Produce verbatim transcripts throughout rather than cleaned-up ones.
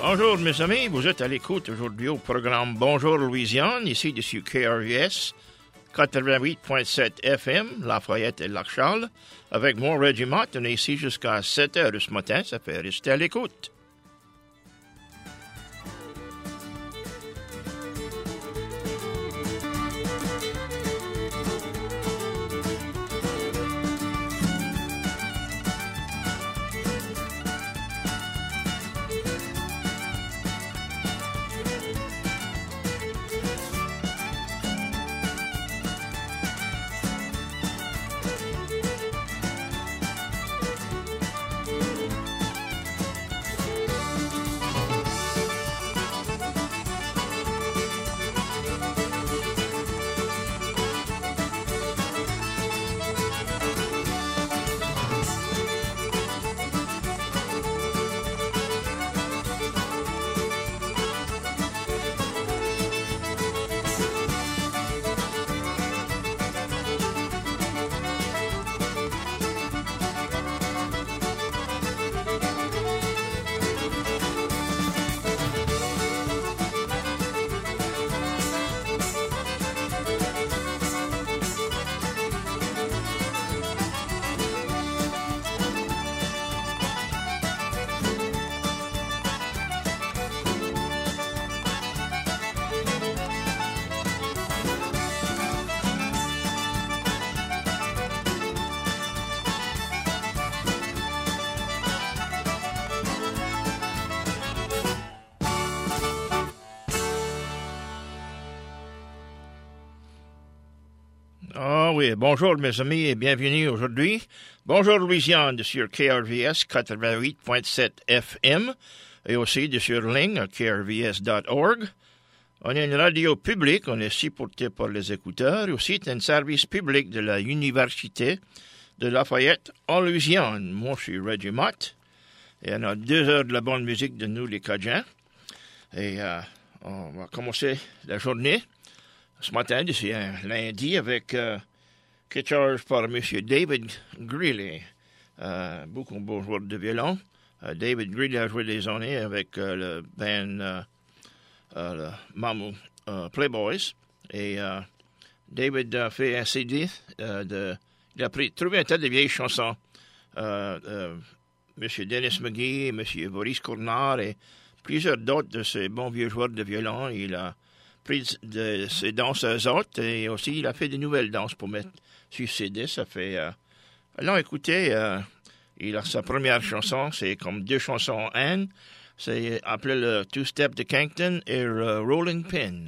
Bonjour mes amis, vous êtes à l'écoute aujourd'hui au programme Bonjour Louisiane, ici dessus K R V S quatre-vingt-huit point sept F M, Lafayette et Lac-Charles. Avec mon régiment, on est ici jusqu'à sept heures ce matin, ça fait rester à l'écoute. Ah oui, bonjour mes amis et bienvenue aujourd'hui. Bonjour Louisiane sur K R V S quatre-vingt-huit point sept F M et aussi de sur ligne à K R V S dot org. On est une radio publique, on est supporté par les écouteurs et aussi un service public de la Université de Lafayette en Louisiane. Moi, je suis Reggie Mott et on a deux heures de la bonne musique de nous les Cajuns. Et euh, on va commencer la journée ce matin, c'est un lundi, avec euh, guitare par M. David Greeley, euh, beaucoup de beaux joueurs de violon. Euh, David Greeley a joué des années avec euh, le band euh, euh, le Mamou euh, Playboys. Et euh, David a fait un C D, euh, de, il a pris, trouvé un tas de vieilles chansons. Euh, euh, M. Dennis McGee, M. Boris Cournard et plusieurs d'autres de ces bons vieux joueurs de violon. Il a pris de ses danseuses autres et aussi il a fait de nouvelles danses pour mettre sur C D. Ça fait... Euh... Alors écoutez, euh, il a sa première chanson, c'est comme deux chansons en un. C'est appelé le Two-Step de Kankton et le Rolling Pin.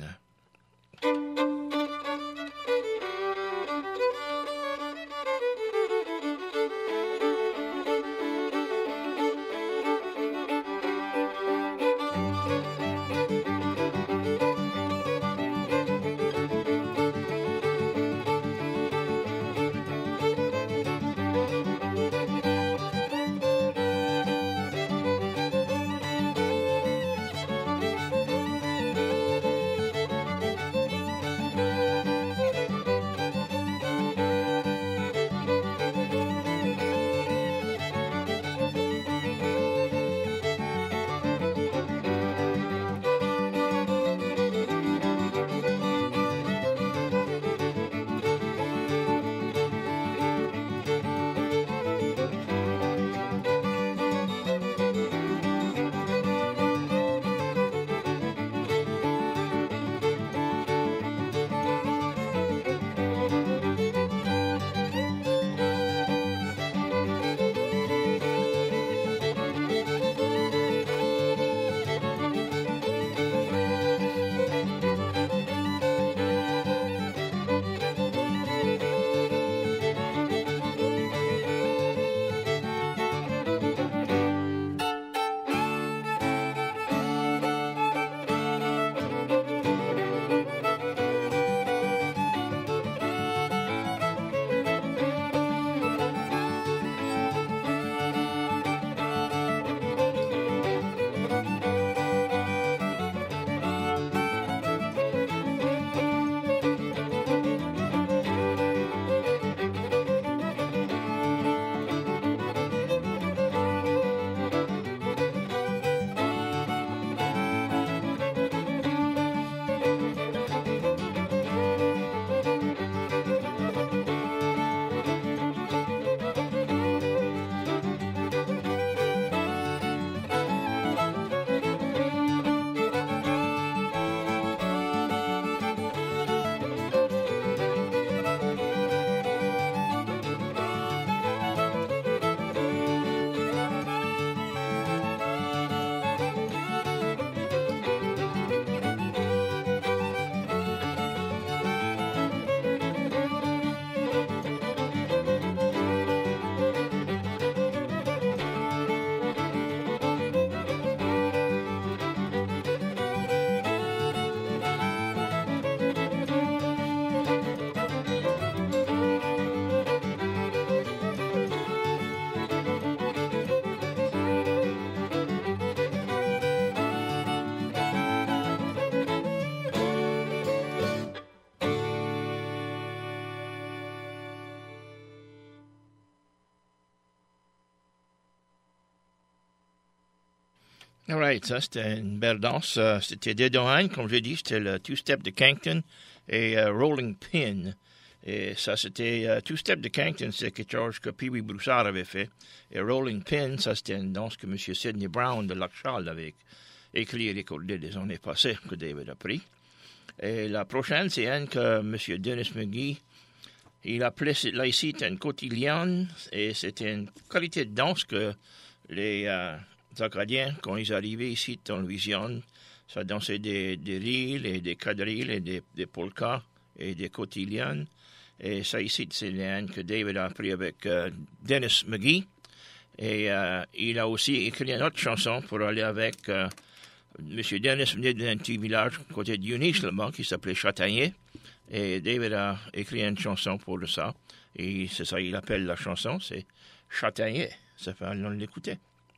All right, ça c'était une belle danse. Uh, c'était Dedoine, comme j'ai dit, c'était le two-step de Cankton et uh, Rolling Pin. Et ça c'était uh, two-step de Cankton, c'est quelque chose que Pee Wee Broussard avait fait. Et Rolling Pin, ça c'était une danse que M. Sidney Brown de Lac-Charles avait écrit à l'école des années passées, que David a pris. Et la prochaine, c'est une que M. Dennis McGee, il appelait là ici une cotillion, et c'était une qualité de danse que les uh, Acadiens, quand ils arrivaient ici en Louisiane, ça dansait des, des reels et des quadrilles et des, des polkas et des cotillions. Et ça ici, c'est une que David a appris avec uh, Dennis McGee. Et uh, il a aussi écrit une autre chanson pour aller avec... Uh, M. Dennis venait d'un petit village à côté de Eunice, là-bas, qui s'appelait Châtaignier. Et David a écrit une chanson pour ça. Et c'est ça, il appelle la chanson, c'est Châtaignier. Ça fait on l'écouter.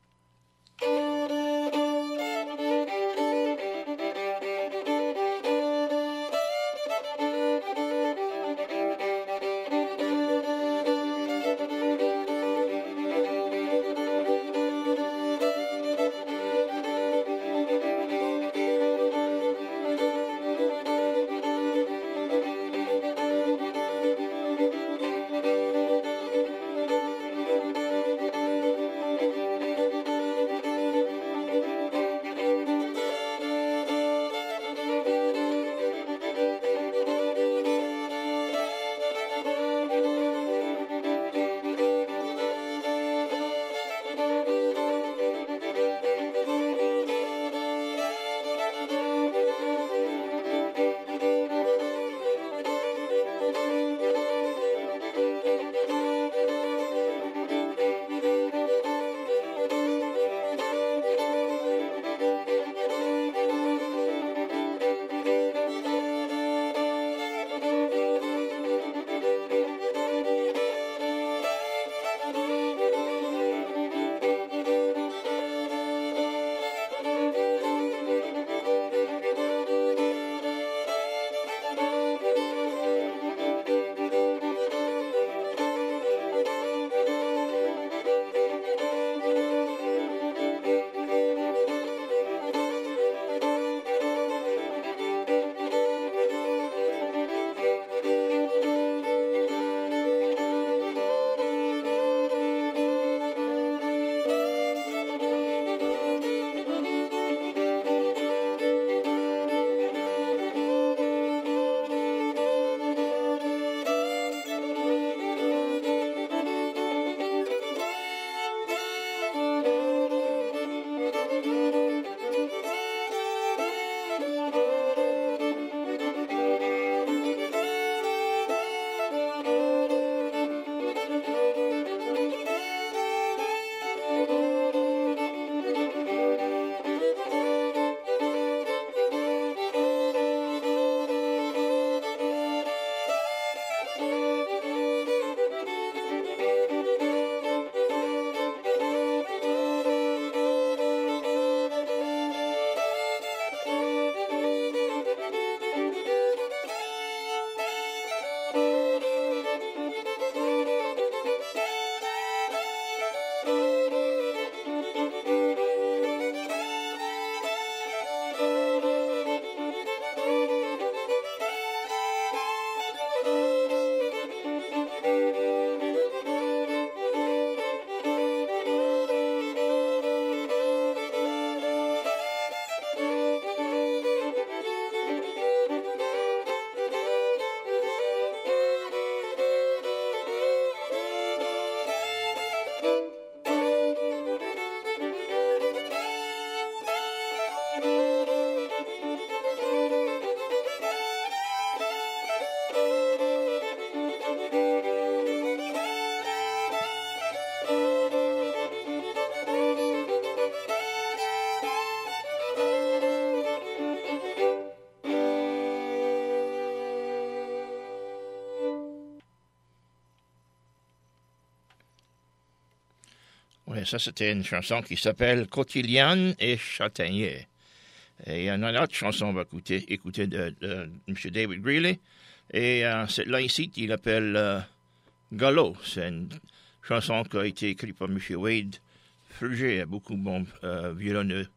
Oui, ça c'était une chanson qui s'appelle Cotillion et Châtaignier. Et il y en a une autre chanson, on va écouter, écouter de, de M. David Greeley. Et euh, là ici, il appelle euh, Gallo. C'est une chanson qui a été écrite par M. Wade Fruger, beaucoup de bons euh, violonneux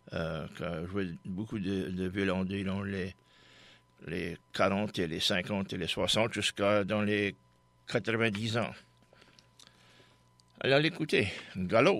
euh, qui a joué beaucoup de, de violon dans les, les quarante et les cinquante et les soixante jusqu'à dans les quatre-vingt-dix ans. Allons l'écouter, Gallo.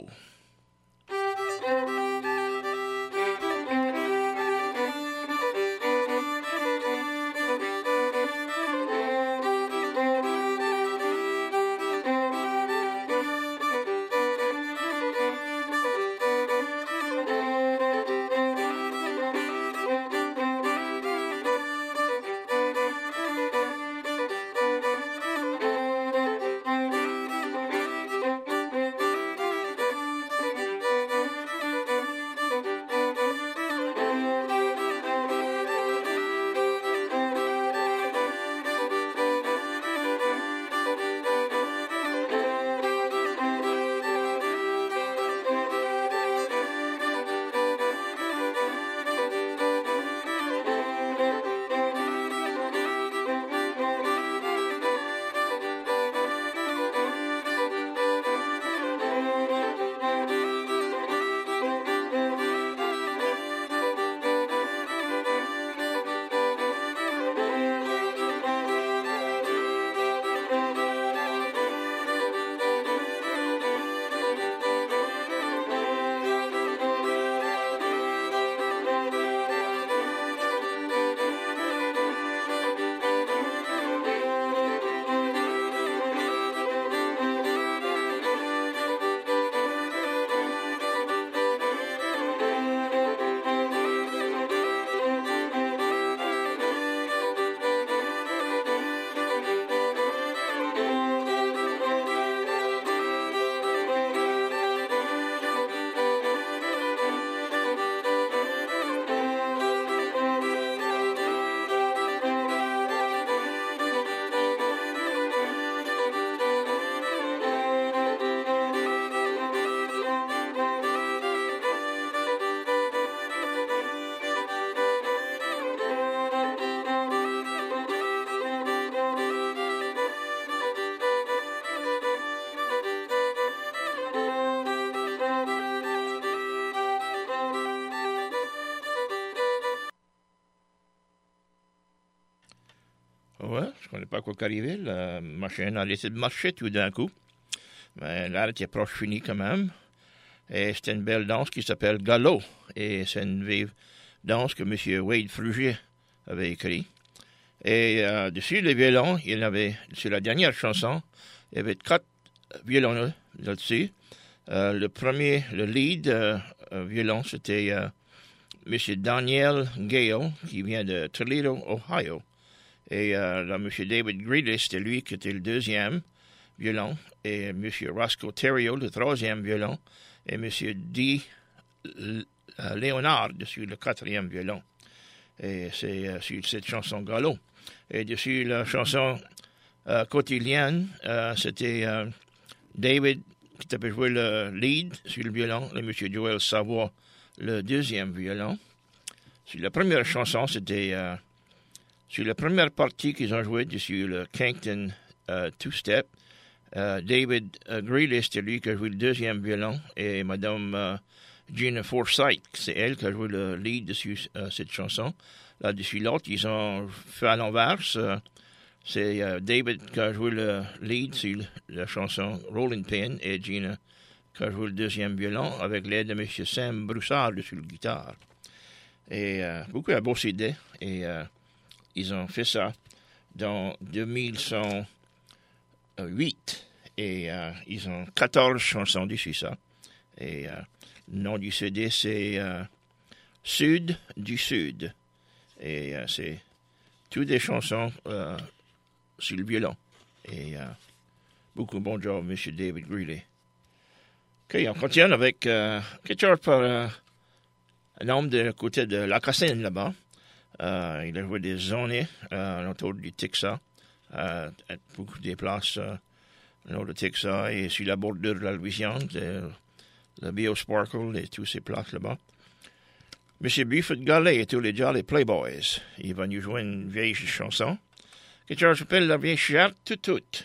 Ouais, je ne connais pas quoi qu'arrivait. La machine a laissé de marcher tout d'un coup. Mais là, elle était proche finie quand même. Et c'était une belle danse qui s'appelle Gallo. Et c'est une vive danse que M. Wade Frugier avait écrit. Et euh, dessus les violons, il y avait, sur la dernière chanson, il y avait quatre violons là-dessus. Euh, le premier, le lead euh, violon, c'était euh, M. Daniel Gale, qui vient de Toledo, Ohio. Et euh, là, M. David Greeley, c'était lui qui était le deuxième violon. Et M. Roscoe Theriot, le troisième violon. Et M. D. Leonard, dessus le quatrième violon. Et c'est euh, sur cette chanson Gallo. Et dessus la chanson euh, quotidienne, euh, c'était euh, David qui avait joué le lead sur le violon, et M. Joël Savoie, le deuxième violon. Sur la première chanson, c'était euh, sur la première partie qu'ils ont joué dessus le Cankton euh, two-step. Euh, David uh, Greeley, c'était lui qui a joué le deuxième violon, et Mme euh, Gina Forsythe, c'est elle qui a joué le lead dessus euh, cette chanson. Là-dessus, l'autre, ils ont fait à l'envers. Euh, c'est euh, David qui a joué le lead sur la chanson Rolling Pin, et Gina qui a joué le deuxième violon avec l'aide de M. Sam Broussard sur le guitare. Et euh, beaucoup de beaux C D, et euh, ils ont fait ça dans deux mille huit. Et euh, ils ont quatorze chansons dessus ça. Et euh, le nom du C D, c'est euh, Sud du Sud. Et euh, c'est toutes des chansons euh, sur le violon. Et euh, beaucoup bon job, M. David Greeley. OK, on continue avec euh, quelque chose par euh, un homme de côté de la Cassine là-bas. Euh, il a joué des années euh, autour du Texas. Euh, beaucoup de places euh, autour du Texas et sur la bordure de la Louisiane, le, le Biosparkle et toutes ces places là-bas. M. Buford Gallet et tous les Jolly Playboys. Il va nous jouer une vieille chanson. Quelque chose s'appelle La vieille charte toute toute.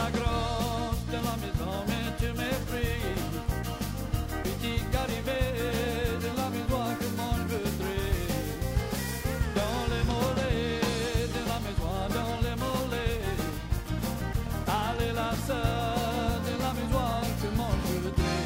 la grosse de la maison, mais tu m'effraies. Petit arrivé de la maison que moi je voudrais. Dans les mollets de la maison, dans les mollets. Allez la sœur de la maison que moi je voudrais.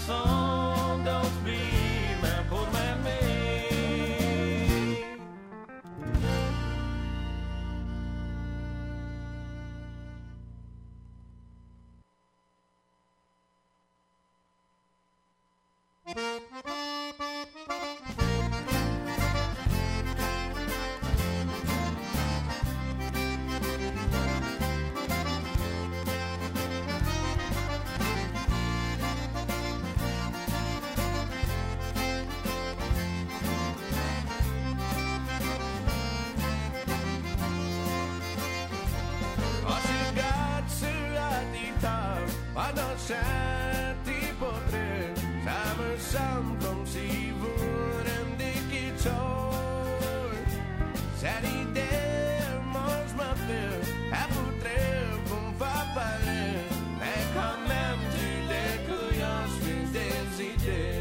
chanson danse vie main pour m'aimer. Chanter portrait, ça me semble comme si vous m'indiquiez tort. Cette idée, moi je m'appelle, elle voudrait vous me faire parler, mais quand même tu découilles ensuite des idées.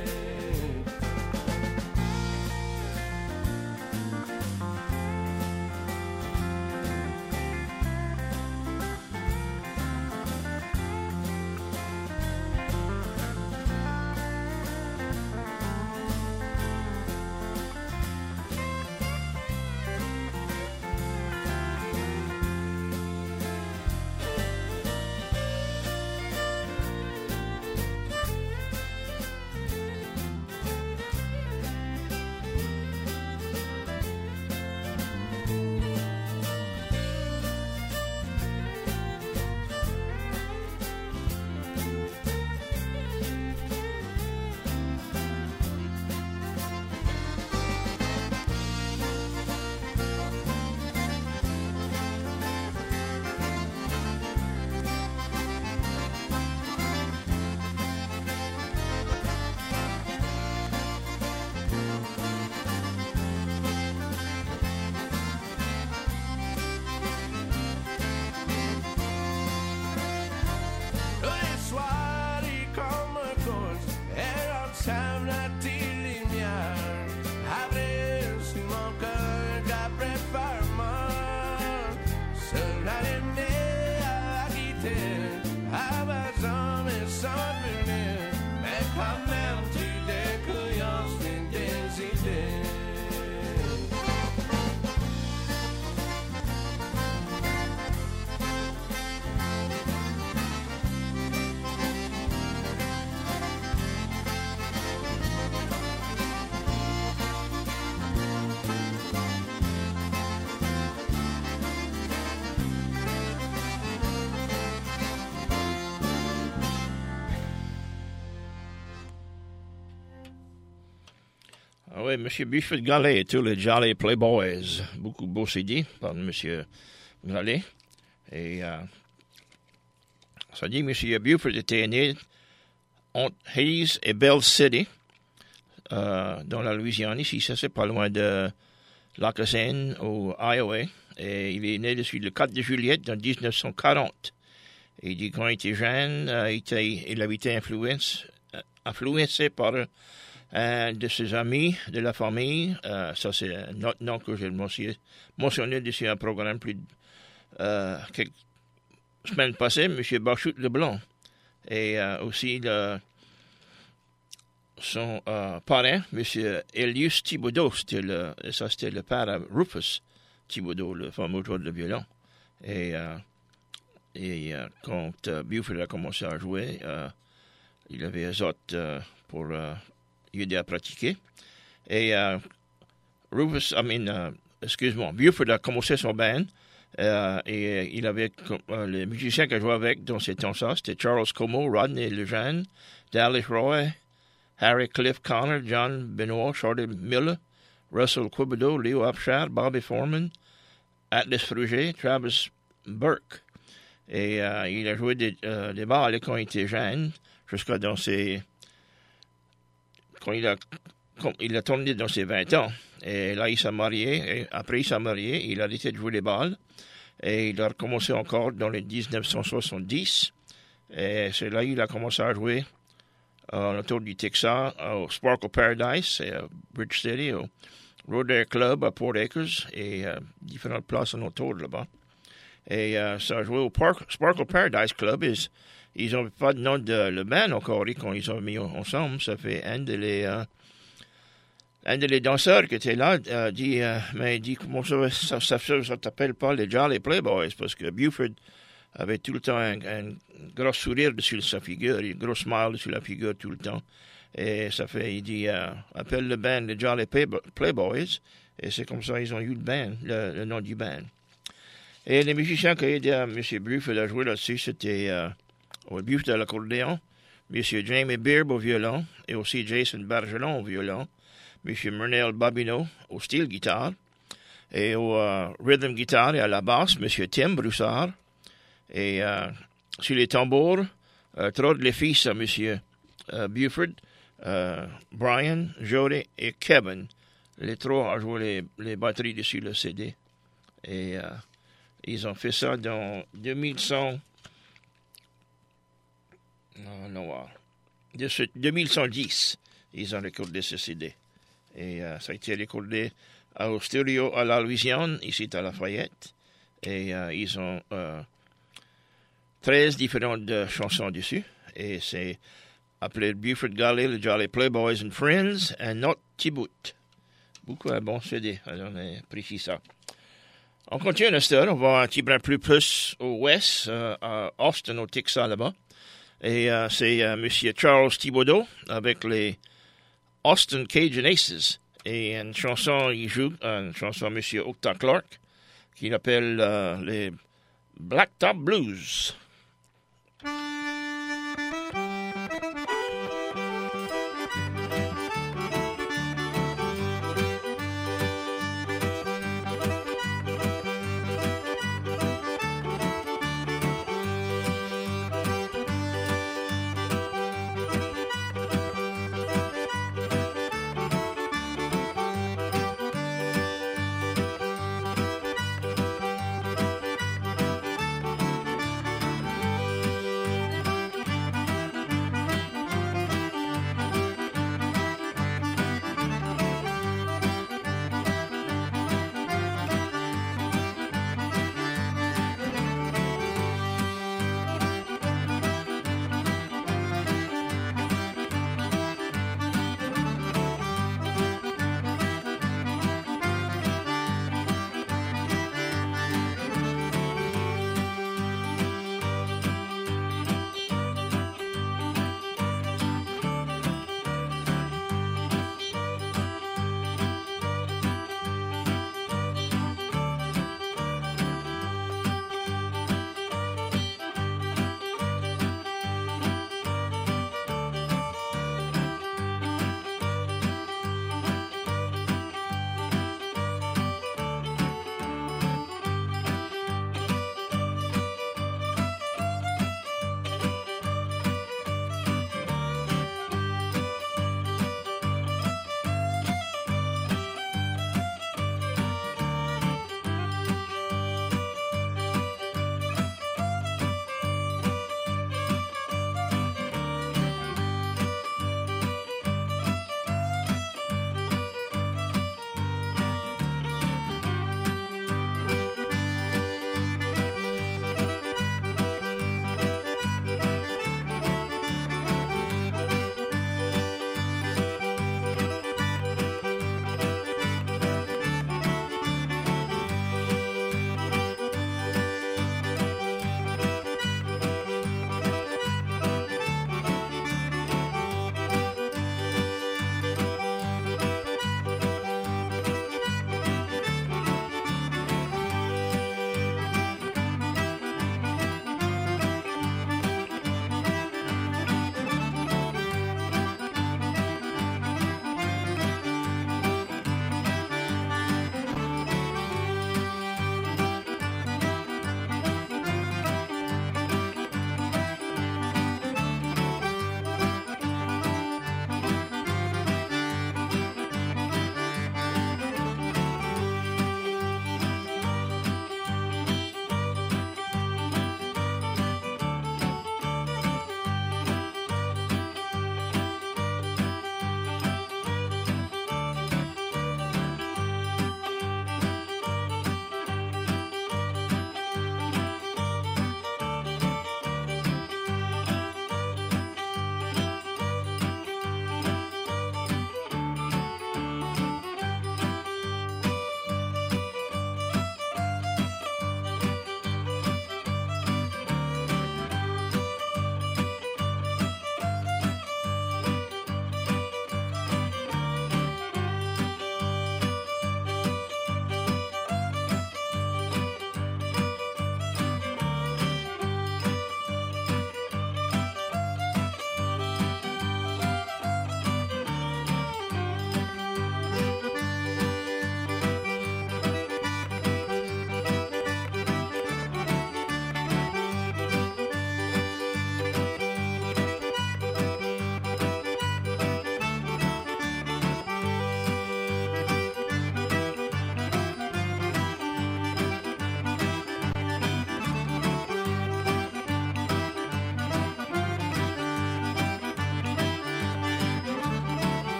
Ah oui, M. Buford Gallet et tous les Jolly Playboys. Beaucoup beau C D par M. Gallet. Et euh, ça dit, M. Buford était né entre Hayes et Bell City, euh, dans la Louisiane. Ici, ça c'est pas loin de Lackasen, au Iowa. Et il est né dessus le quatre juillet en dix-neuf cent quarante. Et il dit quand il était jeune, euh, il, était, il avait été influencé, euh, influencé par un de ses amis de la famille. Euh, ça, c'est un autre nom que j'ai mentionné dessus un programme plus euh, quelques semaines passées, M. Bachut Leblanc. Et euh, aussi le, son euh, parrain, M. Elius Thibodeau. C'était le, ça, c'était le père de Rufus Thibodeau, le fameux joueur de violon. Et, euh, et euh, quand euh, Buford a commencé à jouer, euh, il avait les autres euh, pour euh, aider à pratiquer. Et euh, Rufus, I mean, euh, excuse-moi, Buford a commencé son band. Euh, et il avait euh, les musiciens qu'il jouait avec dans ces temps-là, c'était Charles Como, Rodney Lejeune, Dallas Roy, Harry Cliff Connor, John Benoit, Charlie Miller, Russell Quibido, Leo Upshad, Bobby Foreman, Atlas Fruget, Travis Burke. Et euh, il a joué des, euh, des balles quand il était jeune, jusqu'à dans ses... Quand il a, quand il a tourné dans ses vingt ans. Et là, il s'est marié. Et après, il s'est marié. Il a arrêté de jouer les balles. Et il a recommencé encore dans les dix-neuf cent soixante-dix. Et c'est là qu'il a commencé à jouer euh, autour du Texas, au Sparkle Paradise, à Bridge City, au Road Air Club à Port Acres et euh, différentes places en autour là-bas. Et euh, ça a joué au Park, Sparkle Paradise Club. Et ils n'ont pas de nom de le band encore quand ils ont mis ensemble. Ça fait un de les, euh, un de les danseurs qui était là euh, dit, euh, mais il dit comment ça, ça, ça, ça, ça t'appelle pas les Jolly Playboys parce que Buford avait tout le temps un, un gros sourire dessus sa figure, un gros smile dessus la figure tout le temps. Et ça fait, il dit, euh, appelle le band les Jolly Playboys. Et c'est comme ça qu'ils ont eu le band, le, le nom du band. Et les musiciens qui aidaient à M. Buford à jouer là-dessus, c'était euh, Buford à l'accordéon, M. Jamie Beard au violon, et aussi Jason Bargelon au violon, M. Murnell Babineau au steel guitare, et au uh, rhythm guitare et à la basse, M. Tim Broussard, et uh, sur les tambours, uh, trois de les fils à M. Uh, Buford, uh, Brian, Jody et Kevin. Les trois ont joué les, les batteries dessus le C D. Et uh, ils ont fait ça dans deux mille cent... Non, non, deux mille cent dix, ils ont recordé ce C D. Et uh, ça a été recordé au studio à la Louisiane, ici à Lafayette. Et uh, ils ont uh, treize différentes uh, chansons dessus. Et c'est appelé Buford Galley, le Jolly Playboys and Friends, and Not Tibout. Beaucoup un bon C D, on a apprécié ça. On continue notre histoire, on va un petit peu plus, plus au ouest, uh, à Austin, au Texas, là-bas. Et uh, c'est uh, M. Charles Thibodeau avec les Austin Cajun Aces. Et une chanson, il joue, une chanson M. Octa Clark, qu'il appelle uh, les Blacktop Blues.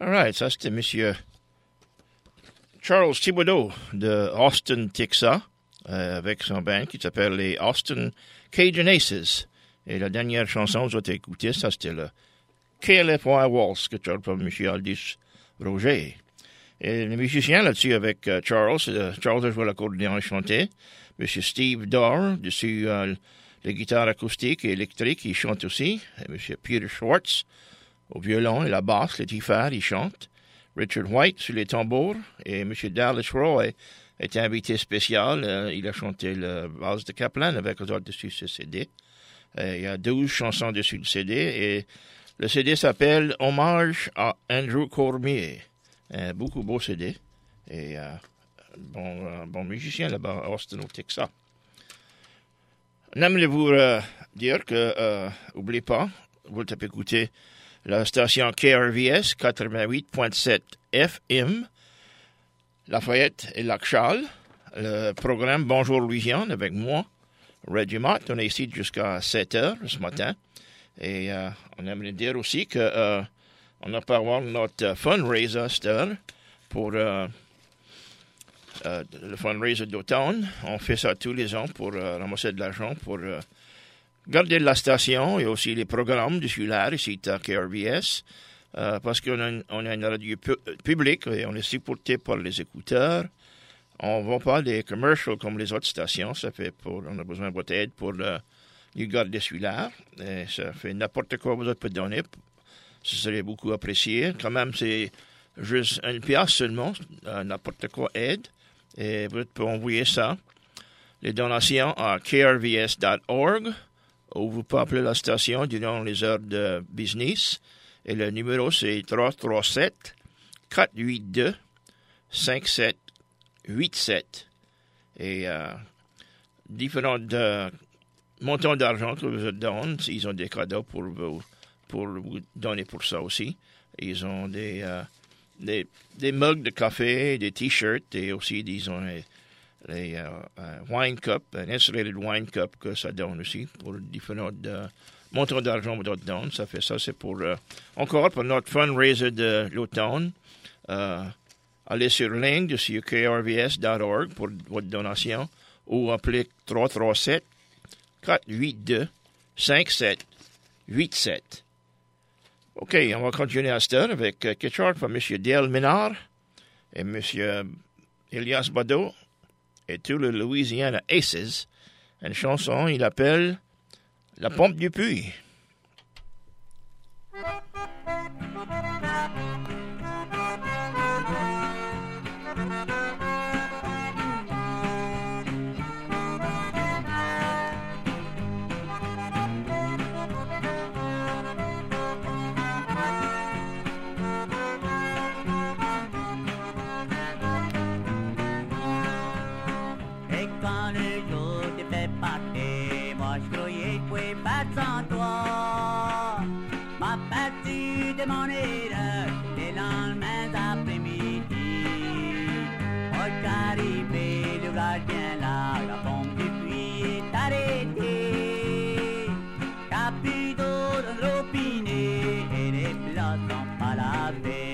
All right, ça c'était Monsieur Charles Thibodeau de Austin, Texas, euh, avec son band qui s'appelle les Austin Cajun Aces. Et la dernière chanson que vous avez écoutée, ça c'était le K L F Y Waltz que Charles par M. Aldis Roger. Et les musiciens là-dessus avec euh, Charles, euh, Charles a joué l'accordéon et chanté. M. Steve Dorr, dessus euh, les guitares acoustiques et électriques, il chante aussi. Et M. Peter Schwartz, au violon et la basse, les tifères, il chante. Richard White sur les tambours. Et M. Dallas Roy est invité spécial. Euh, il a chanté le Vals de Kaplan avec eux autres dessus ce C D. Euh, il y a douze chansons dessus le C D. Et le C D s'appelle Hommage à Andrew Cormier. Euh, beaucoup beau C D. Et euh, bon, euh, bon musicien là-bas à Austin, au Texas. J'aimerais vous euh, dire que, euh, n'oubliez pas, vous avez écouté la station K R V S quatre-vingt-huit point sept F M, Lafayette et Lac-Charles, le programme Bonjour Louisiane avec moi, Reggie Mott. On est ici jusqu'à sept heures ce matin. Et euh, on aimerait dire aussi que euh, on n'a pas avoir notre uh, fundraiser cette heure pour euh, euh, le fundraiser d'automne. On fait ça tous les ans pour euh, ramasser de l'argent pour euh, garder la station et aussi les programmes de celui-là ici à K R V S. Euh, parce qu'on a, une, on a une radio pu- publique et on est supporté par les écouteurs. On ne vend pas des commercials comme les autres stations. Ça fait pour, on a besoin de votre aide pour euh, lui garder celui-là. Et ça fait n'importe quoi vous pouvez donner. Ce serait beaucoup apprécié. Quand même, c'est juste une pièce seulement, euh, n'importe quoi aide. Et vous pouvez envoyer ça, les donations à k r v s dot org, ou vous pouvez appeler la station durant les heures de business. Et le numéro, c'est trois trois sept, quatre huit deux, cinq sept huit sept. Et euh, différents euh, montants d'argent que vous donnent, ils ont des cadeaux pour vous. pour vous donner pour ça aussi. Ils ont des, euh, des, des mugs de café, des t-shirts et aussi, disons, les, les uh, uh, wine cup, un insulated wine cup que ça donne aussi pour différents uh, montants d'argent que ça donne. Ça fait ça, c'est pour, uh, encore pour notre fundraiser de l'automne. Uh, allez sur le link de sur k r v s dot org pour votre donation ou appelez trois trois sept, quatre huit deux, cinq sept huit sept. OK, on va continuer à cette heure avec euh, quelque chose pour M. Dale Ménard et M. Elias Badeau et tout le Louisiana Aces. Une chanson, il appelle La Pompe du Puy. Sans toi, ma partie de mon aide, les lendemains après-midi. Moi j'arrivais, le gardien là, la pompe du puits est arrêtée. T'as plus d'eau dans le robinet et les plats sont pas lavés.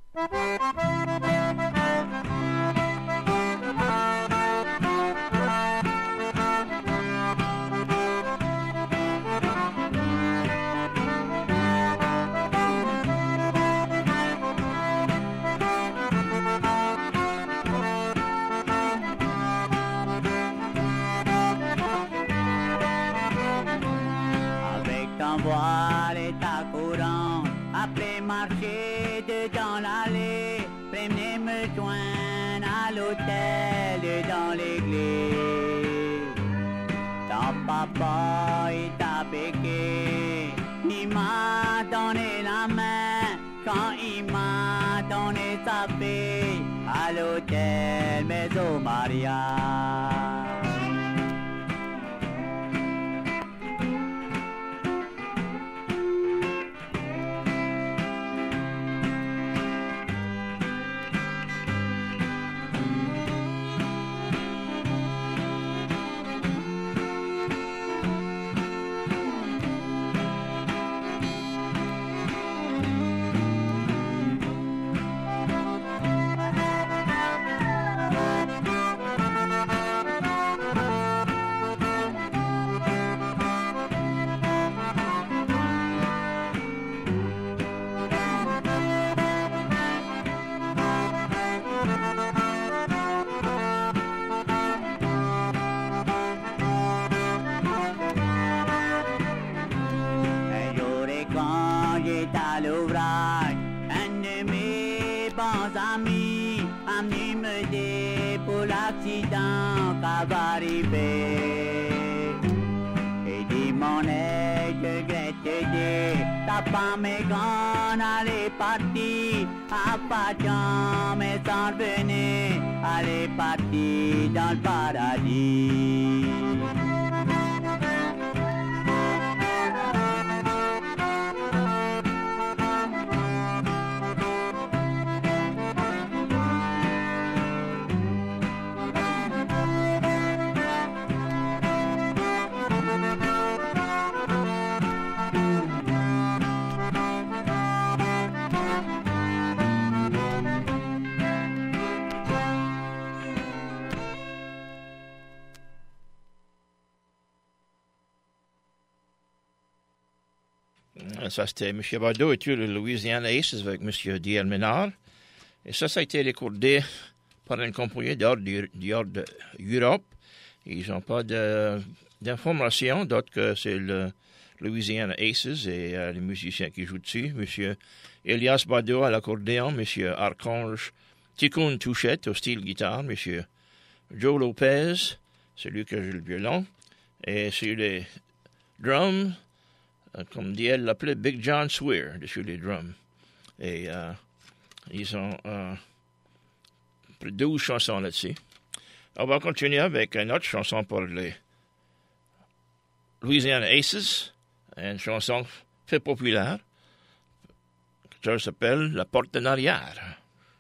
Avec ton voile et ta couronne, après marcher dedans l'allée, venez me joindre à l'hôtel et dans l'église. Ton papa il t'a béqué, il m'a donné la main quand il m'a donné sa fille à l'hôtel Maison Maria. Un jour et quand j'étais à l'ouvrage, un de mes bons amis a venu me dire pour l'accident qui va arriver. Il dit mon aide, je regrette te dire, ta femme est grande, elle est partie, à pas de jamais s'en revenir, elle est partie dans le paradis. Ça, c'était M. Bardot et tout le Louisiana Aces avec M. D L Ménard. Et ça, ça a été recordé par une compagnie dehors d'Europe. Ils n'ont pas d'informations d'autre que c'est le Louisiana Aces et euh, les musiciens qui jouent dessus. M. Elias Bardot à l'accordéon, M. Archange Ticoun Touchette au style guitare, M. Joe Lopez, celui qui joue le violon, et sur les drums, comme D L l'appelait, Big John Swear, dessus les drums. Et euh, ils ont euh, près de douze chansons là-dessus. On va continuer avec une autre chanson pour les Louisiana Aces, une chanson très populaire. Ça s'appelle La Porte en arrière.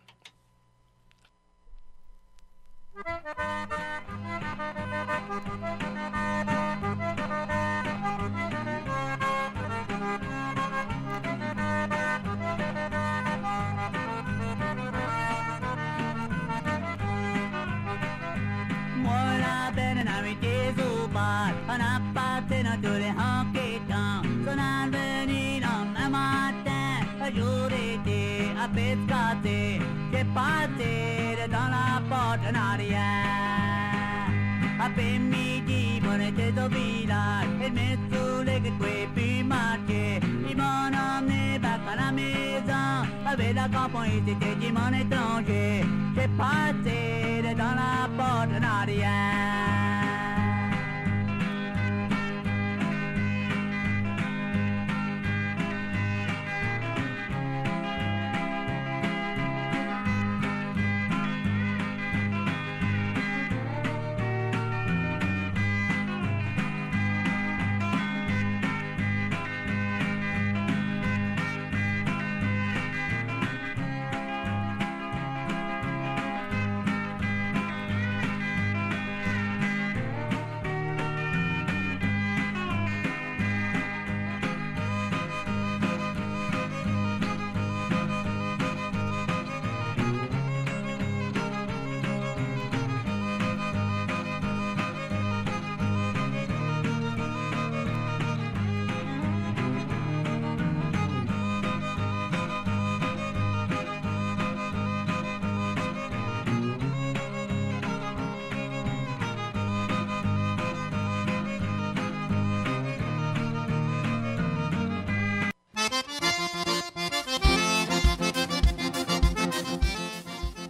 On a passé dans tous les enquêtants. Son avenir en un matin, un jour d'été à Pescaté. J'ai passé dans la porte en arrière. Après midi, on était au village. Il m'a saoulé que je pouvais plus marcher. Ils m'ont emmené back à la maison. Avec la compagnie, c'était du monde étranger. J'ai passé dans la porte en arrière.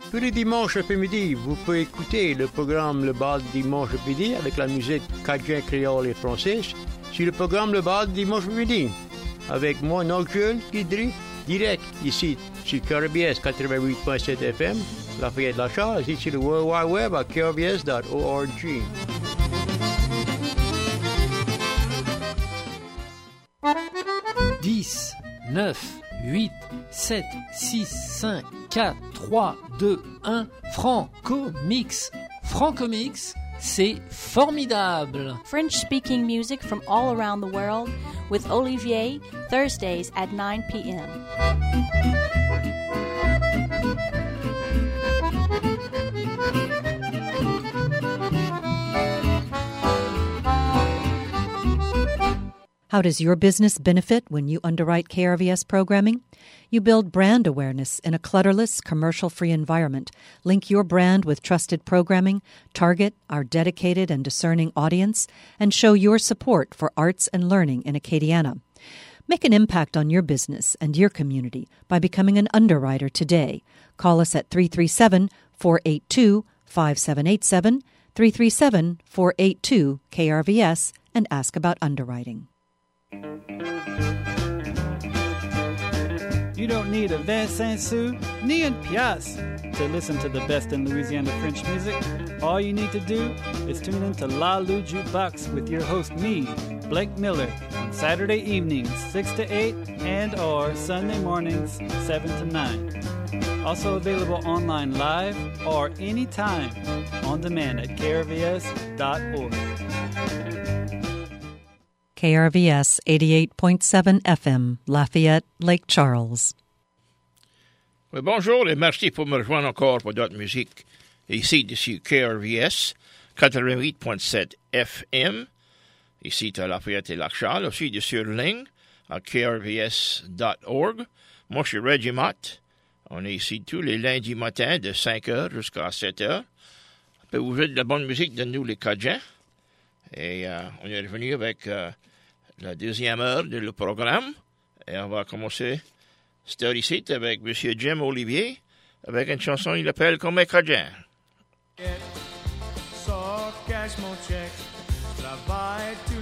Tous les dimanches après-midi, vous pouvez écouter le programme Le Bal Dimanche après-midi avec la musique cajun, créole et française sur le programme Le Bal Dimanche après-midi avec moi, Noljuel Guidry, direct ici sur K R V S quatre-vingt-huit point sept F M, Lafayette Lachar, ici sur le World Wide Web à K R V S dot org. dix, neuf, huit, sept, six, cinq, quatre, trois, deux, un, Franco-Mix. Franco-Mix, c'est formidable. French-speaking music from all around the world with Olivier, Thursdays at nine p.m. How does your business benefit when you underwrite K R V S programming? You build brand awareness in a clutterless, commercial-free environment. Link your brand with trusted programming, target our dedicated and discerning audience, and show your support for arts and learning in Acadiana. Make an impact on your business and your community by becoming an underwriter today. Call us at three three seven, four eight two, five seven eight seven, three three seven, four eight two, K R V S, and ask about underwriting. You don't need a vingt-cinq sous ni une pièce to listen to the best in Louisiana French music. All you need to do is tune into La Lou Jukebox with your host, me, Blake Miller, on Saturday evenings, six to eight, and or Sunday mornings, seven to nine. Also available online live or anytime on demand at K R V S dot org. K R V S eighty-eight point seven F M, Lafayette, Lake Charles. Oui, bonjour et merci pour me rejoindre encore pour d'autres musiques. Ici, ici K R V S quatre-vingt-huit point sept F M. Ici, à Lafayette et Lac-Charles. Aussi, de sur ligne à K R V S dot org. Moi, je suis Reggie Mott. On est ici tous les lundis matins de cinq heures jusqu'à sept heures. On peut vous jouer de la bonne musique de nous, les Cajuns. Et euh, on est revenu avec euh, la deuxième heure de le programme. Et on va commencer cette heure ici avec M. Jim Olivier, avec une chanson qu'il appelle Comme un Cajun. Sors, cache mon check, travaille, tu